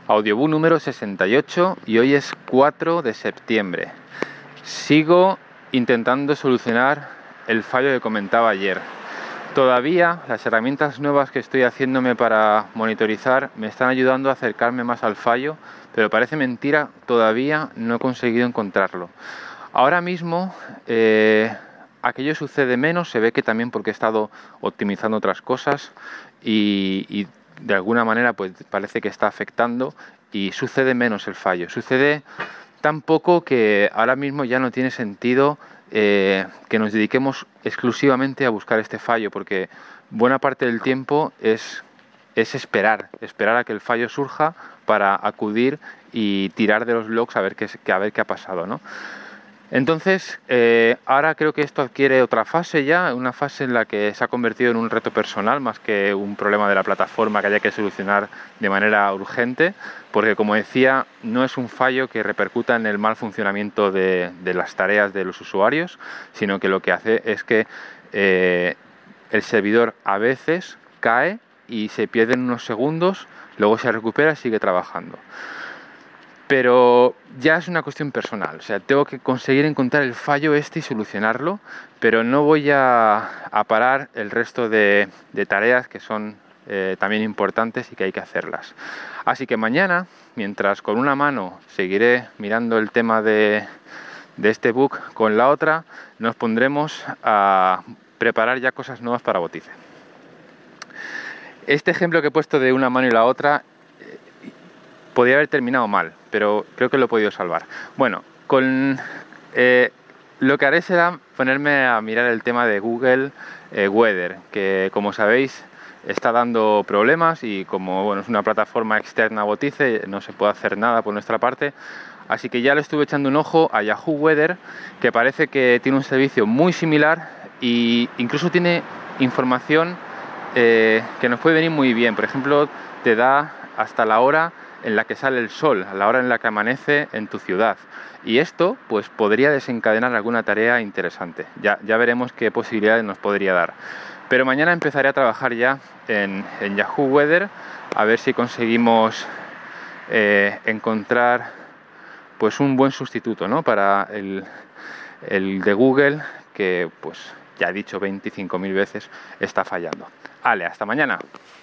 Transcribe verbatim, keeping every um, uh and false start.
Audiobook número sesenta y ocho y hoy es cuatro de septiembre. Sigo intentando solucionar el fallo que comentaba ayer. Todavía las herramientas nuevas que estoy haciéndome para monitorizar me están ayudando a acercarme más al fallo, pero parece mentira, todavía no he conseguido encontrarlo. Ahora mismo eh, aquello sucede menos, se ve que también porque he estado optimizando otras cosas y, y de alguna manera pues parece que está afectando y sucede menos el fallo. Sucede tan poco que ahora mismo ya no tiene sentido eh, que nos dediquemos exclusivamente a buscar este fallo, porque buena parte del tiempo es, es esperar, esperar a que el fallo surja para acudir y tirar de los logs a ver qué, a ver qué ha pasado, ¿no? Entonces, eh, ahora creo que esto adquiere otra fase ya, una fase en la que se ha convertido en un reto personal más que un problema de la plataforma que haya que solucionar de manera urgente, porque como decía, no es un fallo que repercuta en el mal funcionamiento de, de las tareas de los usuarios, sino que lo que hace es que eh, el servidor a veces cae y se pierde en unos segundos, luego se recupera y sigue trabajando. Pero ya es una cuestión personal, o sea, tengo que conseguir encontrar el fallo este y solucionarlo, pero no voy a, a parar el resto de, de tareas que son eh, también importantes y que hay que hacerlas. Así que mañana, mientras con una mano seguiré mirando el tema de, de este book, con la otra nos pondremos a preparar ya cosas nuevas para Botice. Este ejemplo que he puesto de una mano y la otra podría haber terminado mal, pero creo que lo he podido salvar. Bueno, con, eh, lo que haré será ponerme a mirar el tema de Google eh, Weather, que como sabéis está dando problemas y como bueno, es una plataforma externa a Botice, no se puede hacer nada por nuestra parte. Así que ya le estuve echando un ojo a Yahoo Weather, que parece que tiene un servicio muy similar e incluso tiene información eh, que nos puede venir muy bien. Por ejemplo, te da hasta la hora en la que sale el sol, a la hora en la que amanece en tu ciudad. Y esto pues podría desencadenar alguna tarea interesante. Ya, ya veremos qué posibilidades nos podría dar. Pero mañana empezaré a trabajar ya en, en Yahoo Weather, a ver si conseguimos eh, encontrar pues un buen sustituto, ¿no?, para el, el de Google, que pues ya he dicho veinticinco mil veces está fallando. Ale, hasta mañana.